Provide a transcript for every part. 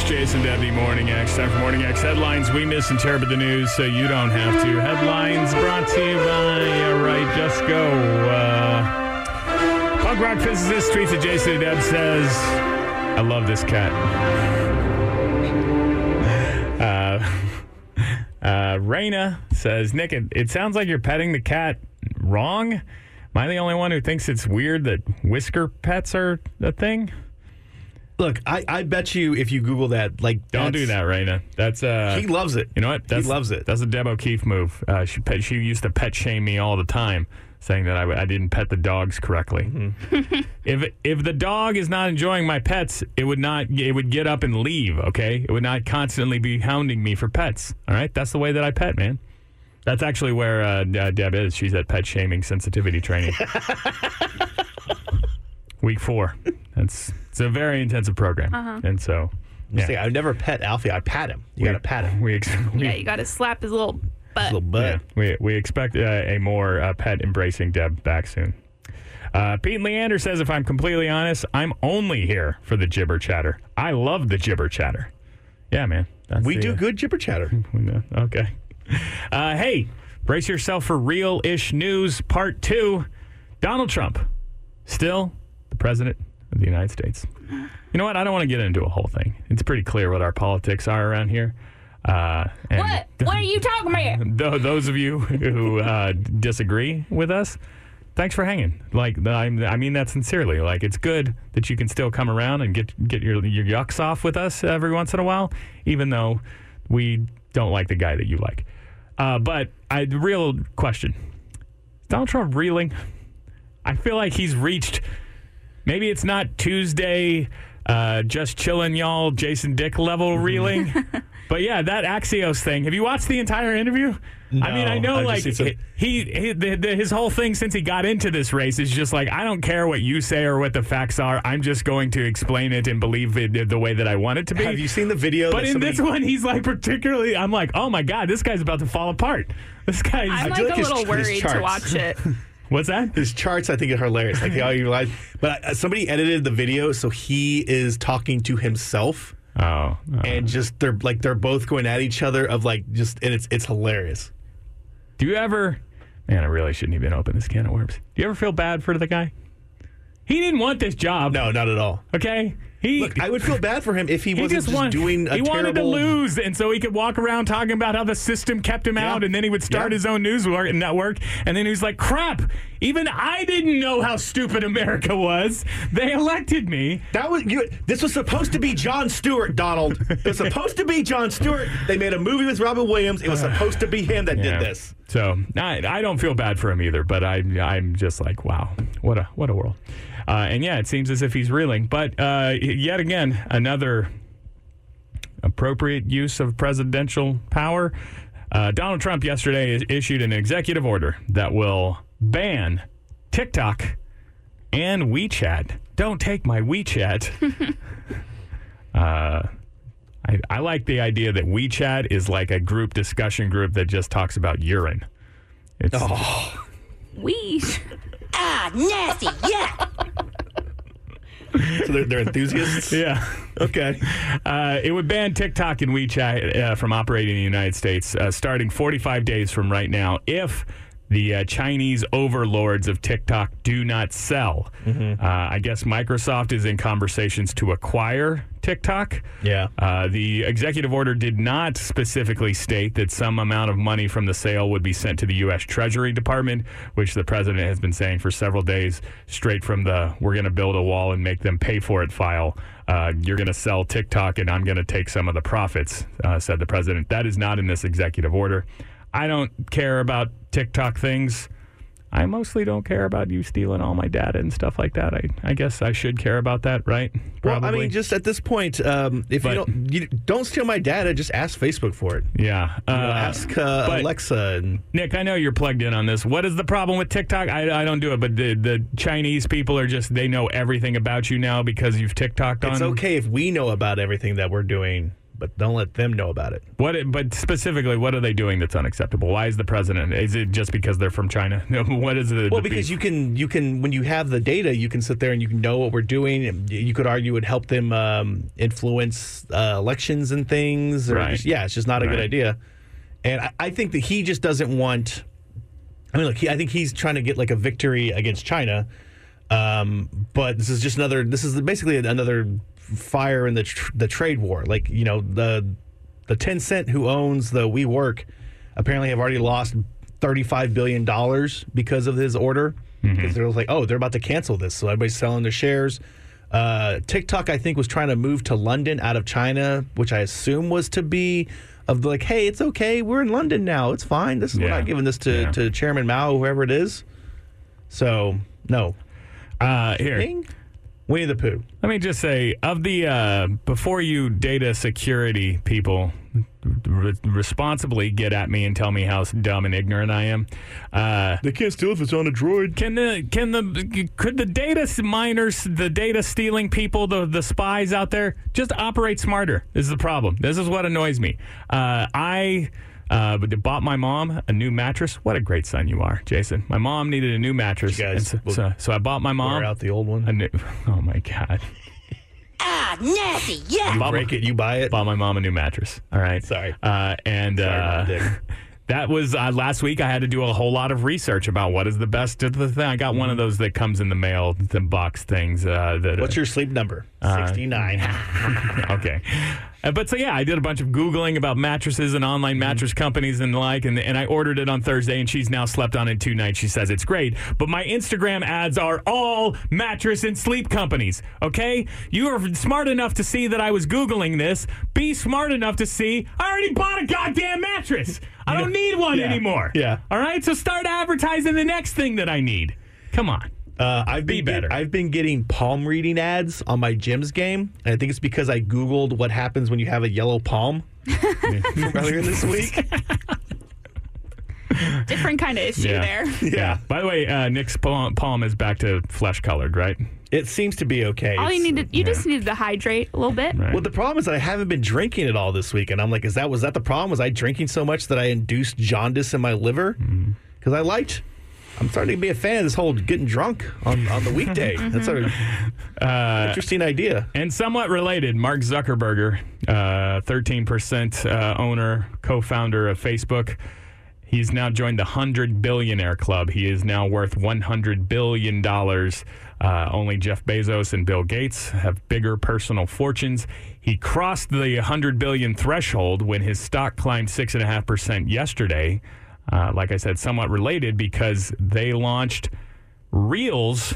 Jason Debbie, Morning X. Time for Morning X headlines. We misinterpret the news so you don't have to. Headlines brought to you by Right Just Go. Punk rock physicist tweets at Jason Deb says, I love this cat. Raina says, Nick, it sounds like you're petting the cat wrong. Am I the only one who thinks it's weird that whisker pets are a thing? Look, I bet you if you Google that, don't do that, Raina. That's he loves it. You know what? He loves it. That's a Deb O'Keefe move. She used to pet shame me all the time, saying that I didn't pet the dogs correctly. Mm-hmm. if the dog is not enjoying my pets, it would get up and leave. Okay, it would not constantly be hounding me for pets. All right, that's the way that I pet, man. That's actually where Deb is. She's at pet shaming sensitivity training. Week 4. It's a very intensive program. And so, yeah. I've never pet Alfie. I pat him. You got to pat him. You got to slap his little butt. Yeah, we expect a more pet-embracing Deb back soon. Pete Leander says, if I'm completely honest, I'm only here for the jibber chatter. I love the jibber chatter. Yeah, man. We do good jibber chatter. Okay. Hey, brace yourself for real-ish news, part 2. Donald Trump, still the president of the United States. You know what? I don't want to get into a whole thing. It's pretty clear what our politics are around here. What? What are you talking about? Those of you who disagree with us, thanks for hanging. I mean that sincerely. It's good that you can still come around and get your yucks off with us every once in a while, even though we don't like the guy that you like. But the real question, is Donald Trump reeling? I feel like he's reached, maybe it's not Tuesday, just chilling y'all, Jason Dick level reeling. But yeah, that Axios thing. Have you watched the entire interview? No, I mean, I know his whole thing since he got into this race is just I don't care what you say or what the facts are. I'm just going to explain it and believe it the way that I want it to be. Have you seen the video? But in this one, he's particularly, I'm oh my God, this guy's about to fall apart. This guy's. I'm a little worried to watch it. What's that? His charts, I think, are hilarious. How you realize, but somebody edited the video, so he is talking to himself. And just they're both going at each other and it's hilarious. Do you ever? Man, I really shouldn't even open this can of worms. Do you ever feel bad for the guy? He didn't want this job. No, not at all. Okay. Look, I would feel bad for him if he wasn't just doing a He wanted terrible... to lose, and so he could walk around talking about how the system kept him out, and then he would start his own news network, and then he was like, crap, even I didn't know how stupid America was. They elected me. This was supposed to be Jon Stewart, Donald. It was supposed to be Jon Stewart. They made a movie with Robin Williams. It was supposed to be him that did this. So I don't feel bad for him either, but I'm just wow, what a world. And yeah, it seems as if he's reeling. But yet again, another appropriate use of presidential power. Donald Trump yesterday issued an executive order that will ban TikTok and WeChat. Don't take my WeChat. I like the idea that WeChat is like a group discussion group that just talks about urine. Wee. Nasty, yeah. So they're enthusiasts? Yeah. Okay. It would ban TikTok and WeChat from operating in the United States starting 45 days from right now if the Chinese overlords of TikTok do not sell. Mm-hmm. I guess Microsoft is in conversations to acquire TikTok. Yeah. The executive order did not specifically state that some amount of money from the sale would be sent to the U.S. Treasury Department, which the president has been saying for several days, straight from the we're going to build a wall and make them pay for it file. You're going to sell TikTok and I'm going to take some of the profits, said the president. That is not in this executive order. I don't care about TikTok things. I mostly don't care about you stealing all my data and stuff like that. I guess I should care about that, right? Probably. Well, I mean, just at this point, if you don't steal my data, just ask Facebook for it. Yeah. Ask Alexa. And Nick, I know you're plugged in on this. What is the problem with TikTok? I don't do it, but the Chinese people are they know everything about you now because you've TikToked on. It's okay if we know about everything that we're doing. but don't let them know about it. But specifically, what are they doing that's unacceptable? Why is the president? Is it just because they're from China? What is it? Well, because you can when you have the data, you can sit there and you can know what we're doing. And you could argue it would help them influence elections and things. Or Right. It's just not a good idea. And I think that he just doesn't want. I mean, look, I think he's trying to get like a victory against China. But this is just another. This is basically another fire in the trade war. Like, you know, the Tencent who owns the WeWork apparently have already lost $35 billion because of his order. Because they're like, oh, they're about to cancel this, so everybody's selling their shares. TikTok, I think, was trying to move to London out of China, which I assume was to be of the, like, hey, it's okay, we're in London now, it's fine. We're not giving this to Chairman Mao, whoever it is. So no. Here. Ding. Winnie the Pooh. Let me just say, of the before you data security people responsibly get at me and tell me how dumb and ignorant I am. They can't steal if it's on a droid. Could the data miners, the data stealing people, the spies out there, just operate smarter? This is the problem. This is what annoys me. I bought my mom a new mattress. What a great son you are, Jason. My mom needed a new mattress. You guys so I bought my mom. Wear out the old one. Oh, my God. Ah, nasty, yeah. You break it, you buy it. Bought my mom a new mattress. All right. Sorry. That was last week. I had to do a whole lot of research about what is the best of the thing. I got one of those that comes in the mail, the box things. What's your sleep number? 69. Okay. But so, yeah, I did a bunch of Googling about mattresses and online mattress companies and the like, and I ordered it on Thursday, and she's now slept on it 2 nights. She says it's great. But my Instagram ads are all mattress and sleep companies, okay? You are smart enough to see that I was Googling this. Be smart enough to see I already bought a goddamn mattress. I don't need one anymore. Yeah. All right? So start advertising the next thing that I need. Come on. I've been getting palm reading ads on my Gyms game, and I think it's because I Googled what happens when you have a yellow palm from earlier this week. Different kind of issue there. Yeah. By the way, Nick's palm is back to flesh colored, right? It seems to be okay. All you just needed to hydrate a little bit. Right. Well, the problem is that I haven't been drinking it all this week, and I'm like, was that the problem? Was I drinking so much that I induced jaundice in my liver? Because I'm starting to be a fan of this whole getting drunk on the weekday. That's an interesting idea. And somewhat related, Mark Zuckerberg, 13% owner, co-founder of Facebook. He's now joined the 100 billionaire club. He is now worth $100 billion. Only Jeff Bezos and Bill Gates have bigger personal fortunes. He crossed the 100 billion threshold when his stock climbed 6.5% yesterday. Like I said, somewhat related because they launched Reels.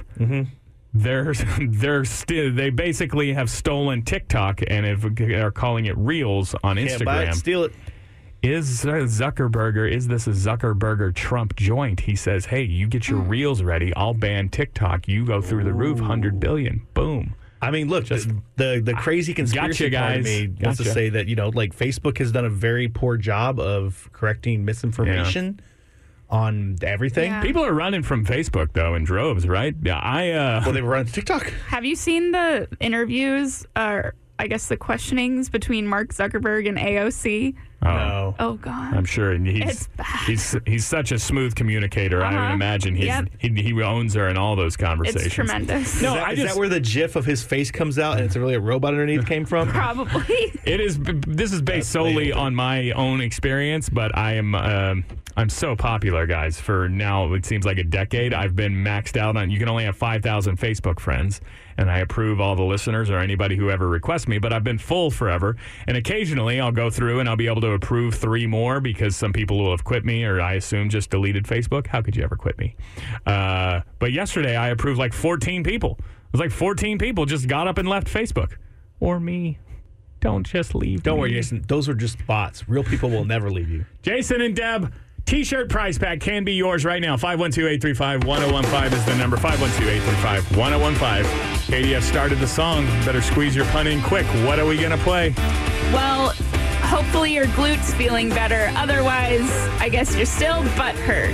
They basically have stolen TikTok and are calling it Reels on Instagram. Can't buy it, steal it. Is this a Zuckerberger Trump joint? He says, hey, you get your Reels ready. I'll ban TikTok. You go through the roof, 100 billion. Boom. I mean, look, the crazy conspiracy part of me wants to say that, like Facebook has done a very poor job of correcting misinformation on everything. Yeah. People are running from Facebook, though, in droves, right? Yeah, Well, they were running TikTok. Have you seen the interviews, or I guess the questionings between Mark Zuckerberg and AOC? No. Oh, God. I'm sure It's bad. he's such a smooth communicator. I would imagine he owns her in all those conversations. It's tremendous. No, is that where the GIF of his face comes out and it's really a robot underneath came from? Probably. It is. This is based solely on my own experience, but I'm so popular, guys. For now, it seems like a decade. I've been maxed out on. You can only have 5,000 Facebook friends, and I approve all the listeners or anybody who ever requests me. But I've been full forever, and occasionally I'll go through and I'll be able to approve 3 more because some people will have quit me, or I assume just deleted Facebook. How could you ever quit me? But yesterday I approved like 14 people. It was like 14 people just got up and left Facebook, or me. Don't just leave. Don't worry, Jason. Those are just bots. Real people will never leave you. Jason and Deb. T-shirt prize pack can be yours right now. 512-835-1015 is the number. 512-835-1015. KDF started the song. Better squeeze your pun in quick. What are we going to play? Well, hopefully your glute's feeling better. Otherwise, I guess you're still butthurt.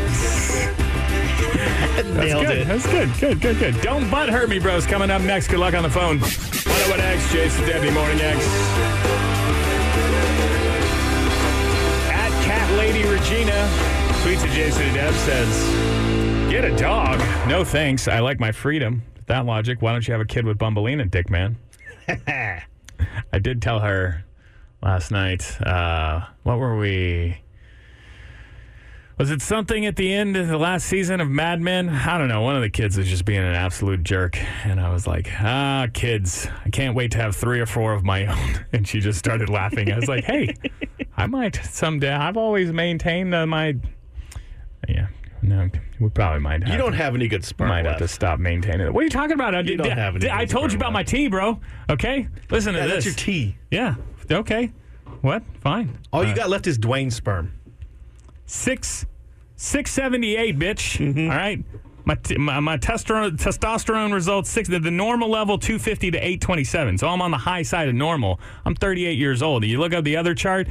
Nailed it. That's good. Good. Don't butt hurt me, bros. Coming up next. Good luck on the phone. 101X, Jason Debbie, Morning X. Gina, tweets at Jason and Deb, says, get a dog. No thanks. I like my freedom. With that logic, why don't you have a kid with Bumbleina, dick man? I did tell her last night, what were we? Was it something at the end of the last season of Mad Men? I don't know. One of the kids was just being an absolute jerk. And I was like, kids, I can't wait to have 3 or 4 of my own. And she just started laughing. I was like, hey, I might someday. I've always maintained yeah. No, we probably might have. You don't have any good sperm Might have to stop maintaining it. What are you talking about? You don't have any I good told you sperm about my tea, bro. Okay? Listen to this. That's your tea. Yeah. Okay. What? Fine. All you got left is Dwayne's sperm. 678, bitch. All right. My testosterone results the normal level 250 to 827. So I'm on the high side of normal. I'm 38 years old. You look up the other chart.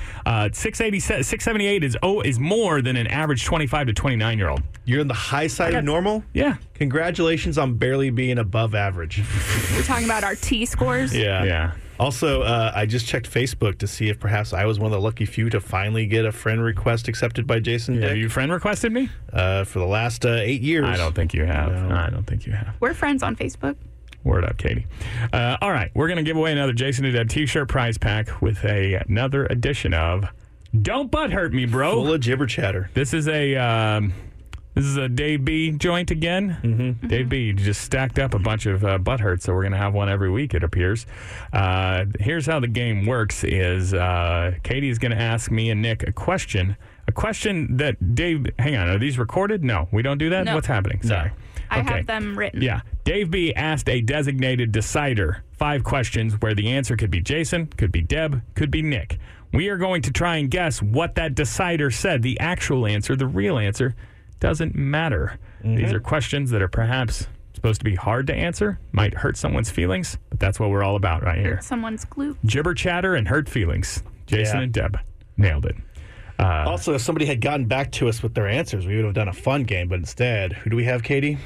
678 is more than an average 25 to 29 year old. You're on the high side of normal? Yeah. Congratulations on barely being above average. We're talking about our T scores. Yeah. Also, I just checked Facebook to see if perhaps I was one of the lucky few to finally get a friend request accepted by Jason Dick. Have you friend requested me? For the last 8 years. I don't think you have. No. I don't think you have. We're friends on Facebook. Word up, Katie. All right. We're going to give away another Jason and Deb t-shirt prize pack with another edition of Don't Butt Hurt Me, Bro. Full of jibber chatter. This is a Dave B joint again. Mm-hmm. Dave B just stacked up a bunch of butt hurts, so we're going to have one every week, it appears. Here's how the game works is Katie is going to ask me and Nick a question that Dave... Hang on, are these recorded? No, we don't do that? No. What's happening? Sorry. I have them written. Yeah. Dave B asked a designated decider 5 questions where the answer could be Jason, could be Deb, could be Nick. We are going to try and guess what that decider said. The actual answer, the real answer, doesn't matter. Mm-hmm. These are questions that are perhaps supposed to be hard to answer, might hurt someone's feelings, but that's what we're all about right here. Hurt someone's glute. Jibber chatter and hurt feelings. Jason and Deb nailed it. Also, if somebody had gotten back to us with their answers, we would have done a fun game, but instead, who do we have, Katie?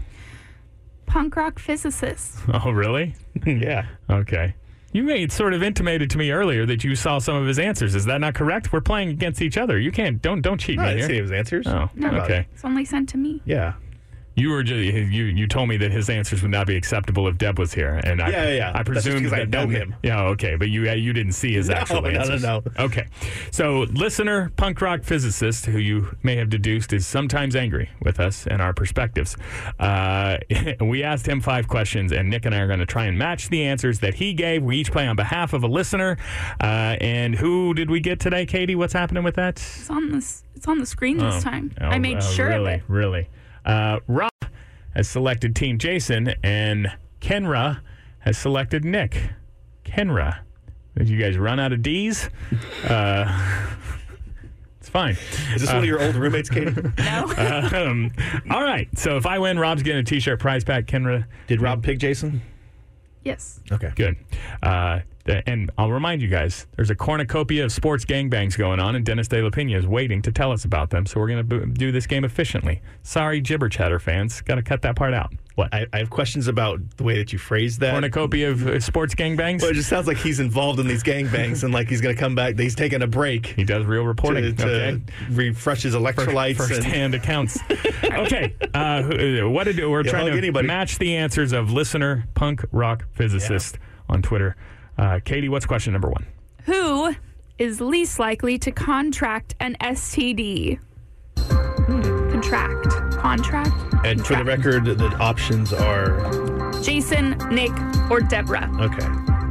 Punk rock physicist. Oh, really? Yeah. Okay. You sort of intimated to me earlier that you saw some of his answers. Is that not correct? We're playing against each other. You can't. Don't cheat me I didn't here. see his answers. Oh, No, okay. it's only sent to me. Yeah. You were just, you told me that his answers would not be acceptable if Deb was here, and I presumed because I know him. Yeah, okay, but you didn't see his actual answers. No. Okay, so listener, punk rock physicist, who you may have deduced is sometimes angry with us and our perspectives. We asked him 5 questions, and Nick and I are going to try and match the answers that he gave. We each play on behalf of a listener. And who did we get today, Katie? What's happening with that? It's on the screen this time. I made sure of it. Really. Rob has selected Team Jason, and Kenra has selected Nick. Kenra, did you guys run out of D's? It's fine. Is this one of your old roommates, Katie? No. All right. So if I win, Rob's getting a T-shirt prize pack. Kenra, Did Rob pick Jason? Yes. Okay. good. And I'll remind you guys, there's a cornucopia of sports gangbangs going on, and Dennis De La Pena is waiting to tell us about them. So we're going to do this game efficiently. Sorry, Jibber Chatter fans. Got to cut that part out. What? I have questions about the way that you phrased that. Cornucopia of sports gangbangs? Well, it just sounds like he's involved in these gangbangs and like he's going to come back. He's taking a break. He does real reporting. To refresh his electrolytes. First-hand accounts. Okay. We're trying to match the answers of listener punk rock physicist on Twitter. Katie, what's question number 1? Who is least likely to contract an STD? Contract. And for the record, the options are Jason, Nick, or Deborah. okay.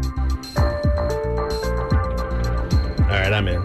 All right, I'm in.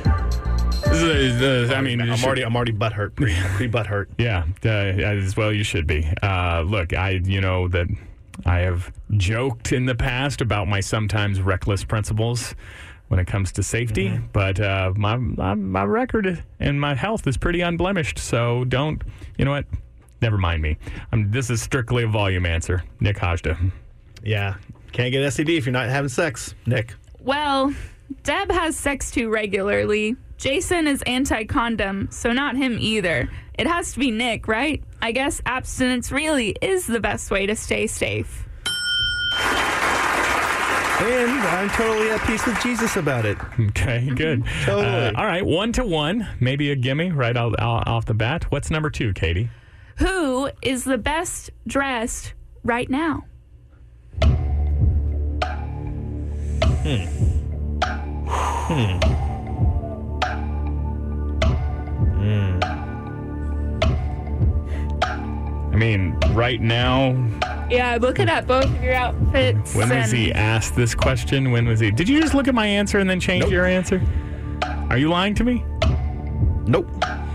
I'm already butthurt. Pre butthurt. Yeah, as well you should be. Look, that I have joked in the past about my sometimes reckless principles when it comes to safety, but my record and my health is pretty unblemished. So never mind me. This is strictly a volume answer. Nick Hajda. Yeah, can't get STD if you're not having sex, Nick. Well, Deb has sex too regularly. Jason is anti-condom, so not him either. It has to be Nick, right? I guess abstinence really is the best way to stay safe. And I'm totally at peace with Jesus about it. Okay, good. Totally. All right, 1-1. Maybe a gimme right off the bat. What's number 2, Katie? Who is the best dressed right now? I mean, right now, Yeah, I'm looking at both of your outfits. when was he asked this question? When was he? Did you just look at my answer and then change Nope. your answer? Are you lying to me? Nope.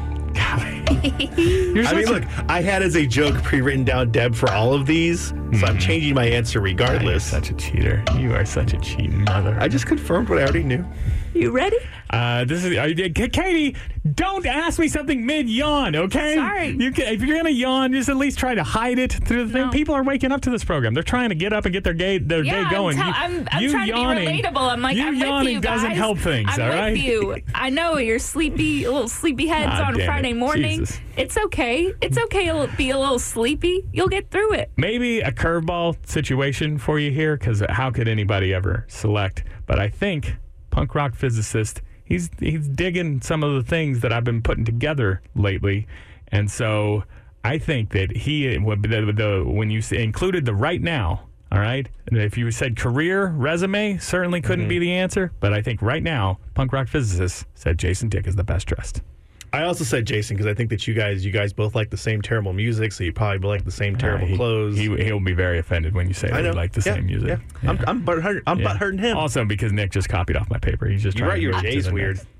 You're I mean, such a- look, I had as a joke pre-written down Deb for all of these, so I'm changing my answer You're regardless. such a cheater. You are such a cheating mother. I just confirmed what I already knew. You ready? This is Katie. Don't ask me something mid-yawn, okay? Sorry. If you're gonna yawn, just at least try to hide it through the thing. No. People are waking up to this program. They're trying to get up and get their day going. I'm You trying yawning, to be relatable. I'm like, you I'm yawning with you guys. doesn't help things. I'm all with right. you. I know you're little sleepy heads Ah, on damn Friday it. morning. Jesus. It's okay. It's okay to be a little sleepy. You'll get through it. Maybe a curveball situation for you here, because how could anybody ever select? But I think punk rock physicist. He's digging some of the things that I've been putting together lately, and so I think that when you included the right now, all right, and if you said career resume, certainly couldn't be the answer, but I think right now, punk rock physicist said Jason Dick is the best dressed. I also said Jason because I think that you guys both like the same terrible music, so you probably like the same terrible clothes. He'll be very offended when you say I that know. we like the same music. Yeah. I'm butthurting him. Also, because Nick just copied off my paper. He's just You're trying right, to your move to J's the weird. next.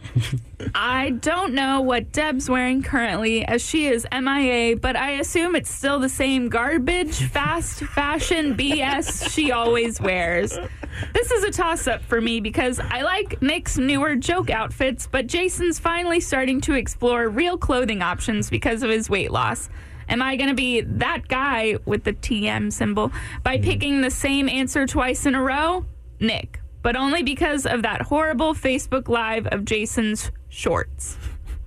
I don't know what Deb's wearing currently, as she is MIA, but I assume it's still the same garbage, fast fashion BS she always wears. This is a toss-up for me because I like Nick's newer joke outfits, but Jason's finally starting to explore real clothing options because of his weight loss. Am I going to be that guy with the TM symbol by picking the same answer twice in a row? Nick. But only because of that horrible Facebook Live of Jason's shorts.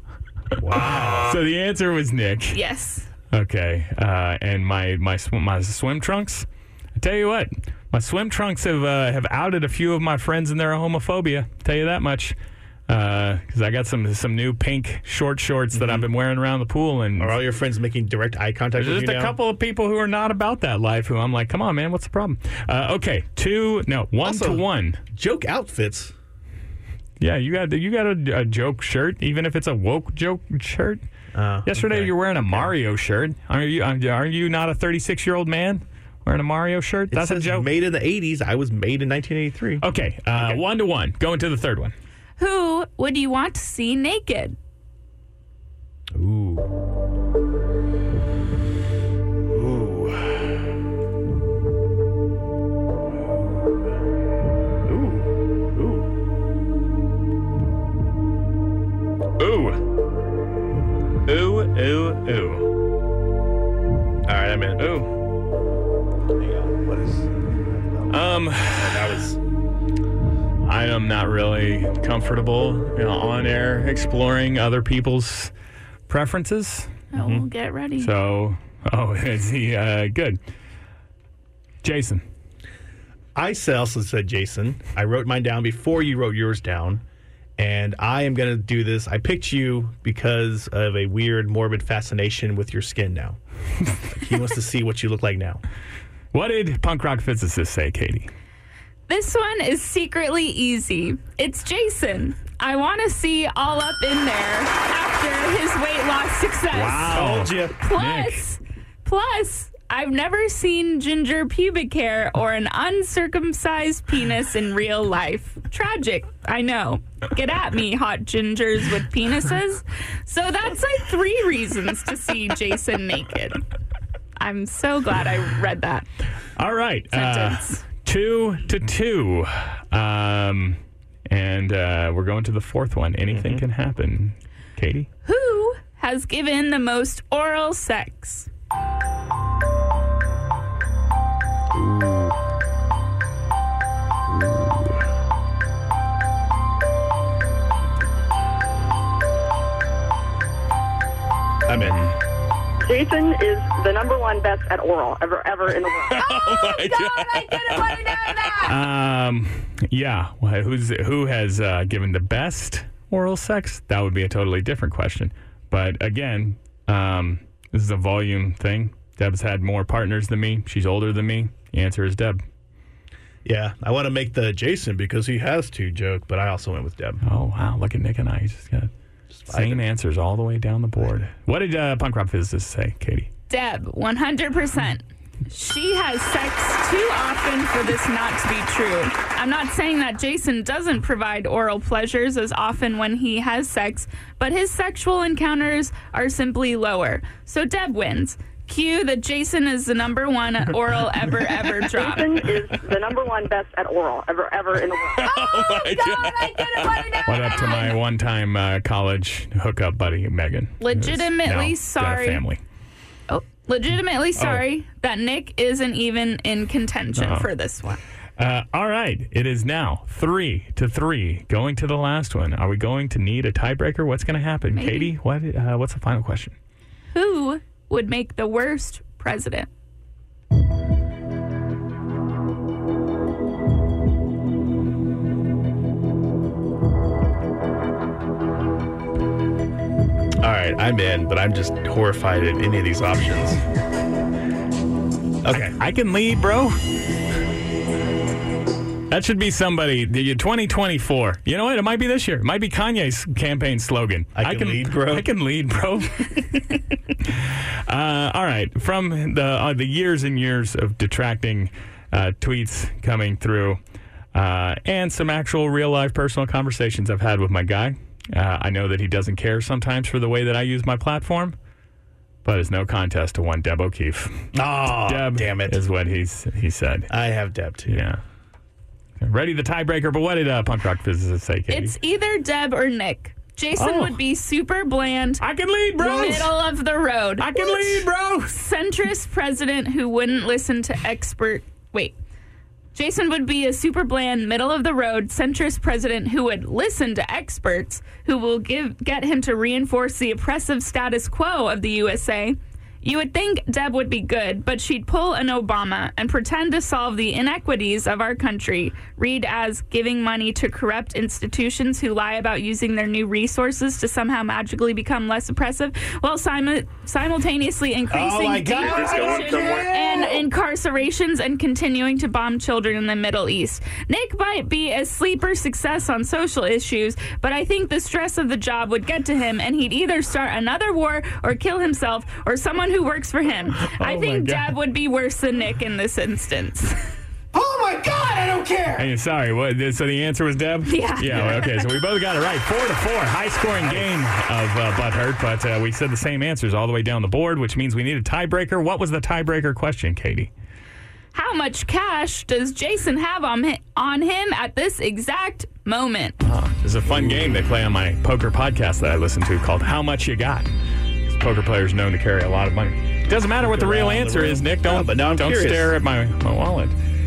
Wow. So the answer was Nick. Yes. Okay, and my swim trunks. I tell you what, my swim trunks have outed a few of my friends in their homophobia. Tell you that much. Because I got some new pink shorts that I've been wearing around the pool, and Are all your friends making direct eye contact with there's you just a now? couple of people who are not about that life. Who I'm like, come on, man, what's the problem? Okay, 1-1. Joke outfits. Yeah, you got a joke shirt, even if it's a woke joke shirt. Yesterday okay. you're wearing a Mario shirt. Are you not a 36-year-old man wearing a Mario shirt? It That's a says joke. made in the 80s. I was made in 1983. Okay, 1-1. Going to the third one. Who would you want to see naked? Ooh. Ooh. All right, I'm in. Ooh. Hang on. What is? That was. I am not really comfortable, on air exploring other people's preferences. Oh, we'll get ready. So, is he good? Jason. I also said Jason. I wrote mine down before you wrote yours down. And I am going to do this. I picked you because of a weird, morbid fascination with your skin now. He wants to see what you look like now. What did punk rock physicist say, Katie? This one is secretly easy. It's Jason. I want to see all up in there after his weight loss success. Wow. Told you. Plus, I've never seen ginger pubic hair or an uncircumcised penis in real life. Tragic, I know. Get at me, hot gingers with penises. So that's like 3 reasons to see Jason naked. I'm so glad I read that All right. sentence. 2-2. And we're going to the fourth one. Anything can happen. Katie? Who has given the most oral sex? I'm in. Jason is the #1 best at oral ever in the world. Oh, my God, I couldn't want to know that. Yeah. Well, who has given the best oral sex? That would be a totally different question. But again, this is a volume thing. Deb's had more partners than me. She's older than me. The answer is Deb. Yeah, I want to make the Jason because he has to joke, but I also went with Deb. Oh, wow. Look at Nick and I. He just got same answers all the way down the board. What did punk rock physicist say, Katie? Deb, 100%. She has sex too often for this not to be true. I'm not saying that Jason doesn't provide oral pleasures as often when he has sex, but his sexual encounters are simply lower. So Deb wins. Cue that Jason is the #1 at oral ever drop. Jason is the #1 best at oral ever in the world. Oh, God, I couldn't want to know What up to my one-time college hookup buddy, Megan? Legitimately who's now got a sorry. family. Legitimately sorry that Nick isn't even in contention for this one. All right. It is now 3-3. Going to the last one. Are we going to need a tiebreaker? What's going to happen? Maybe. Katie, what's the final question? Who would make the worst president? All right, I'm in, but I'm just horrified at any of these options. Okay. I can lead, bro. That should be somebody. 2024. You know what? It might be this year. It might be Kanye's campaign slogan. I can lead, bro. I can lead, bro. All right. From the years and years of detracting tweets coming through and some actual real-life personal conversations I've had with my guy, I know that he doesn't care sometimes for the way that I use my platform, but it's no contest to one Deb O'Keefe. Oh, Deb, damn it. is what he said. I have Deb, too. Yeah. Ready the tiebreaker, but what did punk rock physicist say, Katie? It's either Deb or Nick. Jason would be super bland. I can lead, bro. Middle of the road. I can lead, bro. Centrist president who wouldn't listen to expert. Wait. Jason would be a super bland, middle of the road, centrist president who would listen to experts who will get him to reinforce the oppressive status quo of the USA. You would think Deb would be good, but she'd pull an Obama and pretend to solve the inequities of our country, read as giving money to corrupt institutions who lie about using their new resources to somehow magically become less oppressive, while simultaneously increasing deportation and incarcerations and continuing to bomb children in the Middle East. Nick might be a sleeper success on social issues, but I think the stress of the job would get to him, and he'd either start another war or kill himself or someone who works for him. I think Deb would be worse than Nick in this instance. Oh my God, I don't care. Hey, sorry, what? So the answer was Deb? Yeah. Yeah, okay, so we both got it right. 4-4, high-scoring game of Butthurt, but we said the same answers all the way down the board, which means we need a tiebreaker. What was the tiebreaker question, Katie? How much cash does Jason have on him at this exact moment? This is a fun game they play on my poker podcast that I listen to called How Much You Got. Poker players known to carry a lot of money. Doesn't matter what the real answer is, Nick. Don't stare at my wallet.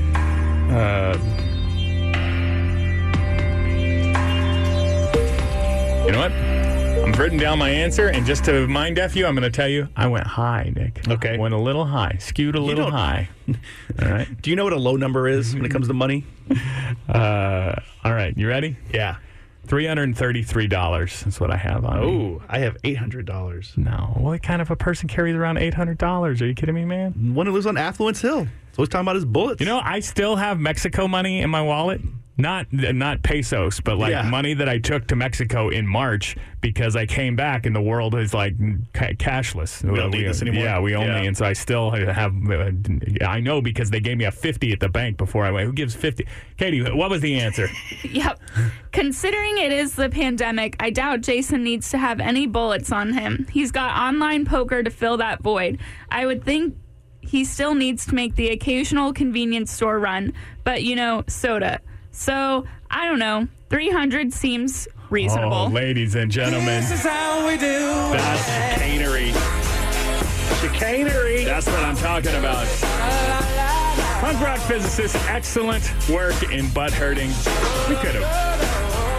You know what? I've written down my answer, and just to mind deaf you, I'm going to tell you I went high, Nick. Okay. Went a little high. Skewed a little high. All right. Do you know what a low number is when it comes to money? All right. You ready? Yeah. $333 is what I have on me. Oh, I have $800. No. What kind of a person carries around $800? Are you kidding me, man? One who lives on Affluence Hill. So he's talking about his bullets. You know, I still have Mexico money in my wallet. Not pesos, but like money that I took to Mexico in March because I came back and the world is like cashless. We don't need this anymore. Yeah, we only, and so I still have. I know because they gave me a 50 at the bank before I went. Who gives 50? Katie, what was the answer? Yep. Considering it is the pandemic, I doubt Jason needs to have any bullets on him. He's got online poker to fill that void. I would think he still needs to make the occasional convenience store run, but soda. So, I don't know. 300 seems reasonable. Oh, ladies and gentlemen. This is how we do. That's chicanery. Chicanery. That's what I'm talking about. Punk rock physicist, excellent work in butt hurting. We could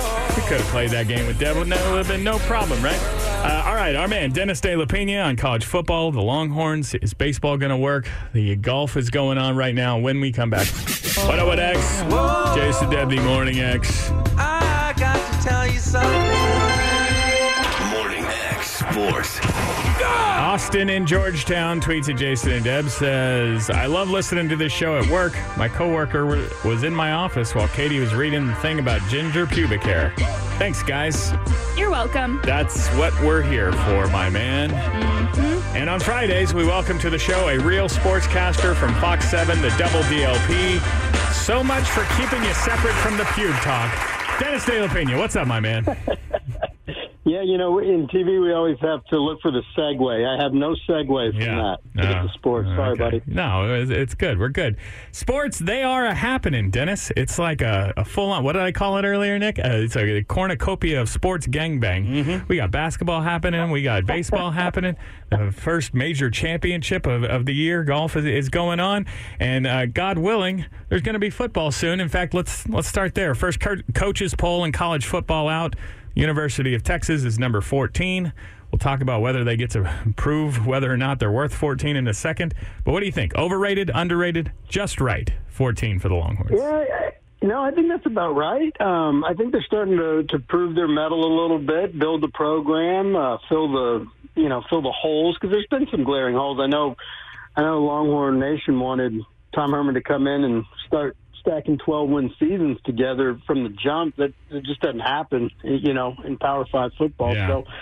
could have played that game with Deb. Would have been no problem, right? All right, our man, Dennis De La Pena on college football. The Longhorns. Is baseball going to work? The golf is going on right now. When we come back. What up with X? Jason Deb, the Morning X. I got to tell you something. Morning X Sports. Austin in Georgetown tweets at Jason and Deb, says, I love listening to this show at work. My coworker was in my office while Katie was reading the thing about ginger pubic hair. Thanks, guys. You're welcome. That's what we're here for, my man. Mm-hmm. And on Fridays, we welcome to the show a real sportscaster from Fox 7, the Double DLP. So much for keeping you separate from the pube talk. Dennis De La Pena, what's up, my man? Yeah, in TV we always have to look for the segue. I have no segue from that to get to sports. Sorry, buddy. No, it's good. We're good. Sports, they are a happening, Dennis. It's like a full-on, what did I call it earlier, Nick? It's a cornucopia of sports gangbang. Mm-hmm. We got basketball happening. We got baseball happening. The first major championship of the year, golf is going on. And God willing, there's going to be football soon. In fact, let's start there. First coaches poll in college football out. University of Texas is number 14. We'll talk about whether they get to prove whether or not they're worth 14 in a second. But what do you think? Overrated, underrated, just right? 14 for the Longhorns. Yeah, I think that's about right. I think they're starting to prove their mettle a little bit, build the program, fill the holes, because there's been some glaring holes. I know Longhorn Nation wanted Tom Herman to come in and start stacking 12-win seasons together from the jump. That it just doesn't happen, in Power 5 football. Yeah. So,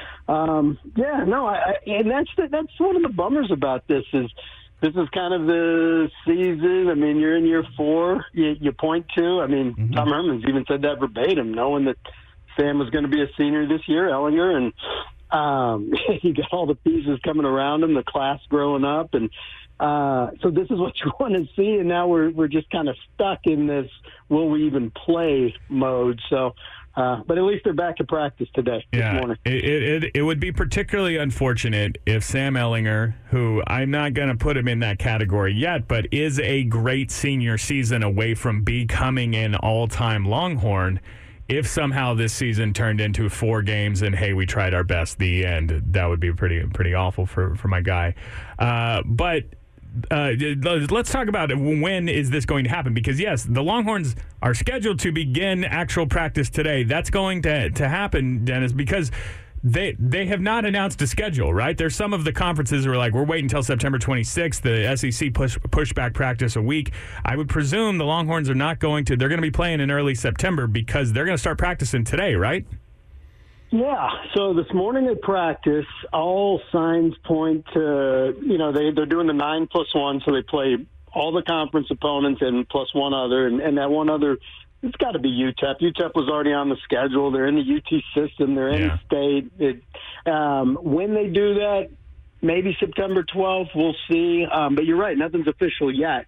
and that's one of the bummers about this is kind of the season. I mean, you're in year 4. You point to. I mean, Tom Herman's even said that verbatim, knowing that Sam was going to be a senior this year, Ellinger, and you got all the pieces coming around him, the class growing up, and. So this is what you want to see, and now we're just kind of stuck in this will we even play mode. So, but at least they're back to practice today. This morning. It would be particularly unfortunate if Sam Ellinger, who I'm not going to put him in that category yet, but is a great senior season away from becoming an all-time Longhorn, if somehow this season turned into 4 games and, hey, we tried our best, the end, that would be pretty awful for my guy. But let's talk about when is this going to happen, because yes, the Longhorns are scheduled to begin actual practice today. That's going to happen, Dennis, because they have not announced a schedule, right? There's some of the conferences who are like, we're waiting until September 26th. The SEC push back practice a week. I would presume the Longhorns are not going to. They're going to be playing in early September because they're going to start practicing today, right? Yeah, so this morning at practice, all signs point to, they're doing the 9+1, so they play all the conference opponents and plus one other, and that one other, it's got to be UTEP. UTEP was already on the schedule. They're in the UT system. They're in the state. When they do that, maybe September 12th, we'll see. But you're right, nothing's official yet.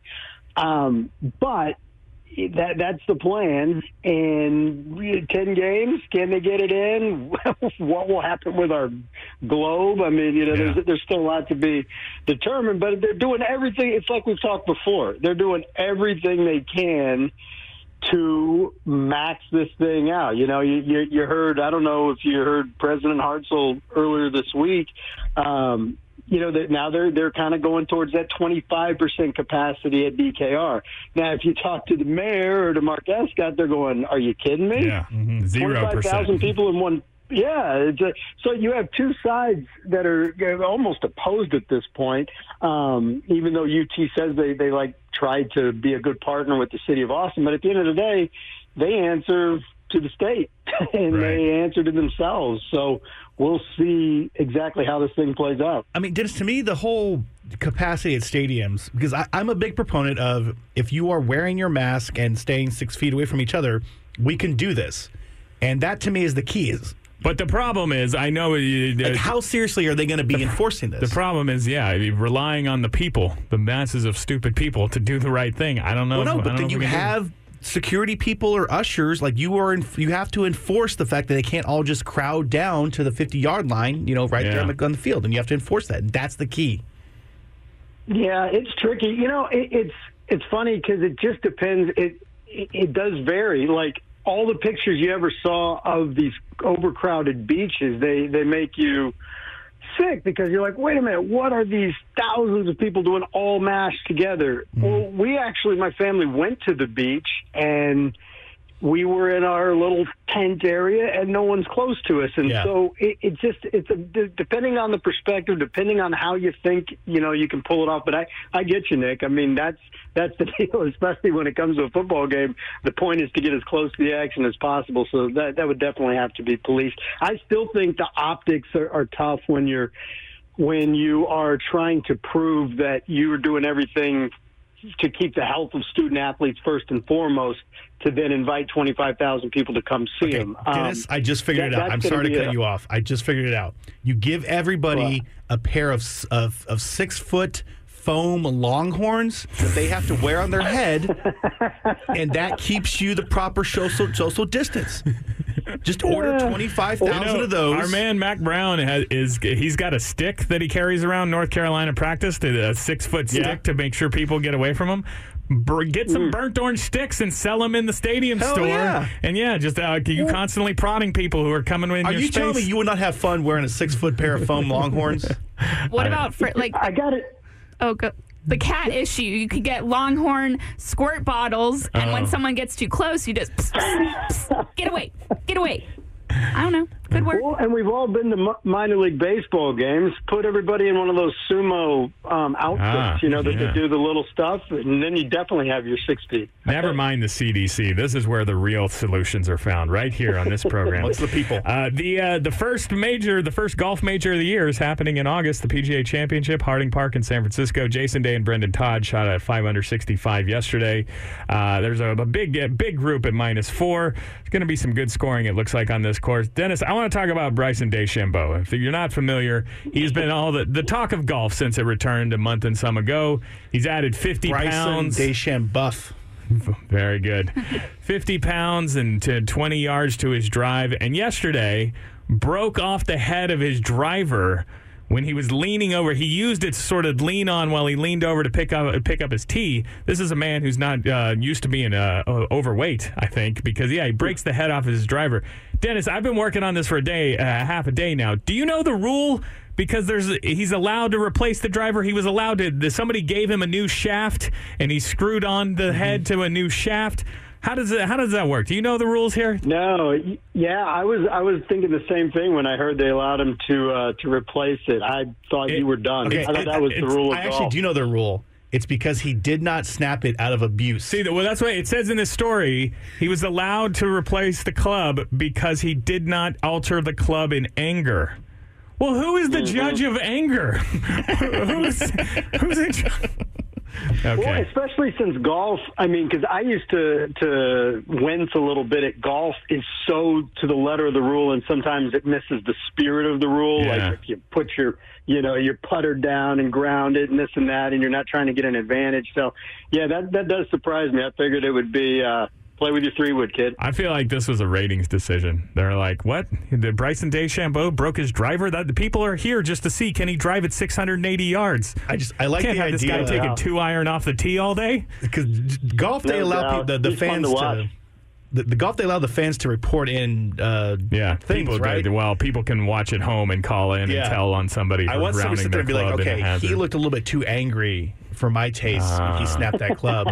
But that's the plan. And 10 games, can they get it in? What will happen with our globe? I mean, there's still a lot to be determined, but they're doing everything. It's like we've talked before. They're doing everything they can to max this thing out. You heard, I don't know if you heard President Hartzell earlier this week, that now they're kind of going towards that 25% capacity at DKR. Now, if you talk to the mayor or to Mark Escott, they're going, "Are you kidding me? Yeah, 0%. 25,000 people in one." Yeah, so you have two sides that are almost opposed at this point. Even though UT says they tried to be a good partner with the city of Austin, but at the end of the day, they answer to the state and they answer to themselves. So we'll see exactly how this thing plays out. I mean, Dennis, to me, the whole capacity at stadiums, because I'm a big proponent of if you are wearing your mask and staying 6 feet away from each other, we can do this. And that, to me, is the key. But the problem is, I know... how seriously are they going to be enforcing this? The problem is, relying on the people, the masses of stupid people, to do the right thing. I don't know. Well, no, but then you have security people or ushers, you have to enforce the fact that they can't all just crowd down to the 50-yard line, there on the field, and you have to enforce that. And that's the key. Yeah, it's tricky. It's funny because it just depends. It does vary. Like, all the pictures you ever saw of these overcrowded beaches, they make you sick because you're like, wait a minute, what are these thousands of people doing all mashed together? Well, my family went to the beach and we were in our little tent area and no one's close to us. And so depending on the perspective, depending on how you think, you can pull it off. But I get you, Nick. I mean, that's the deal, especially when it comes to a football game. The point is to get as close to the action as possible. So that would definitely have to be policed. I still think the optics are tough when you are trying to prove that you're doing everything to keep the health of student athletes first and foremost, to then invite 25,000 people to come see them. Dennis, I just figured it out. I'm sorry to cut you off. I just figured it out. You give everybody a pair of 6-foot foam longhorns that they have to wear on their head, and that keeps you the proper social distance. Just order 25,000 of those. Our man Mac Brown he's got a stick that he carries around North Carolina practice, a 6-foot stick to make sure people get away from him. Get some burnt orange sticks and sell them in the stadium store. Yeah. And just you constantly prodding people who are coming in your space. Are you telling me you would not have fun wearing a 6-foot pair of foam longhorns? What about I got it. Oh, go. The cat issue. You could get Longhorn squirt bottles, and when someone gets too close, you just get away. Get away. I don't know. Could work. Well, and we've all been to minor league baseball games. Put everybody in one of those sumo outfits, that they do the little stuff, and then you definitely have your 6 feet. Never mind the CDC. This is where the real solutions are found, right here on this program. What's the people? The first golf major of the year is happening in August, the PGA Championship, Harding Park in San Francisco. Jason Day and Brendan Todd shot at 5 under 65 yesterday. There's a big group at -4. There's going to be some good scoring, it looks like, on this course. Dennis, I want to talk about Bryson DeChambeau. If you're not familiar, he's been all the talk of golf since it returned a month and some ago. He's added 50 pounds. Bryson DeChambeau. Very good. 50 pounds and 20 yards to his drive. And yesterday, broke off the head of his driver when he was leaning over. He used it to sort of lean on while he leaned over to pick up his tee. This is a man who's not used to being overweight, I think, because, he breaks the head off his driver. Dennis, I've been working on this for half a day now. Do you know the rule? Because he's allowed to replace the driver. He was allowed to. Somebody gave him a new shaft, and he screwed on the head to a new shaft. How does that work? Do you know the rules here? No. Yeah, I was thinking the same thing when I heard they allowed him to replace it. I thought you were done. Okay, I thought that was the rule of golf. I actually do know the rule. It's because he did not snap it out of abuse. See, that's what it says in this story. He was allowed to replace the club because he did not alter the club in anger. Well, who is the judge of anger? who's in charge? Okay. Well, especially since golf, because I used to wince a little bit at golf, is so to the letter of the rule, and sometimes it misses the spirit of the rule. Yeah. Like if you put your putter down and ground it and this and that, and you're not trying to get an advantage. So, yeah, that does surprise me. I figured it would be play with your 3-wood, kid. I feel like this was a ratings decision. They're like, what? Bryson DeChambeau broke his driver? The people are here just to see, can he drive it 680 yards? I like Can't the have this idea guy taking 2-iron off the tee all day? Because golf, they allow the fans to. The golf, they allow the fans to report in things, people, right? Well, people can watch at home and call in and tell on somebody for I want somebody to sit there and be like, club okay, he looked a little bit too angry for my taste when he snapped that club.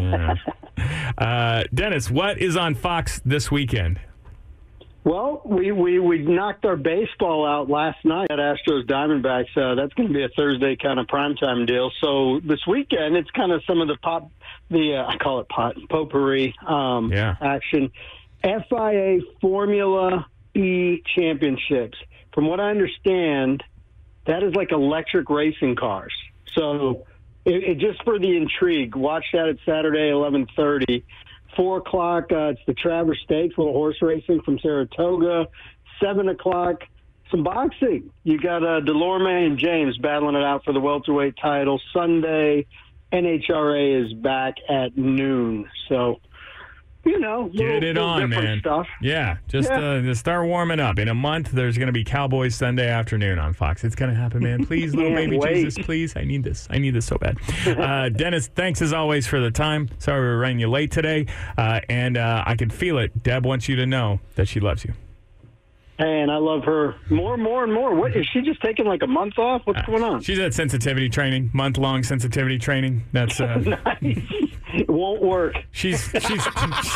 Dennis, what is on Fox this weekend? Well, we knocked our baseball out last night at Astros Diamondbacks. That's going to be a Thursday kind of primetime deal. So this weekend, it's kind of some of I call it potpourri action. FIA Formula E Championships. From what I understand, that is like electric racing cars. So it just for the intrigue, watch that at Saturday, 11:30. 4 o'clock, it's the Travers Stakes, little horse racing from Saratoga. 7 o'clock, some boxing. You got Delorme and James battling it out for the welterweight title. Sunday, NHRA is back at noon. So Get it on, man. Stuff. Yeah, just start warming up. In a month, there's going to be Cowboys Sunday afternoon on Fox. It's going to happen, man. Please, little baby Jesus, please. I need this. I need this so bad. Dennis, thanks as always for the time. Sorry we were running you late today. And I can feel it. Deb wants you to know that she loves you. And I love her more and more. What is she just taking like a month off? What's going on? She's at sensitivity training, month-long sensitivity training. That's nice. It won't work. She's she's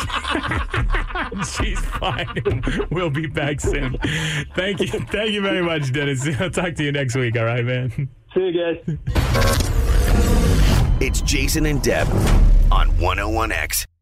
fine. We'll be back soon. Thank you very much, Dennis. I'll talk to you next week. All right, man. See you guys. It's Jason and Deb on 101X.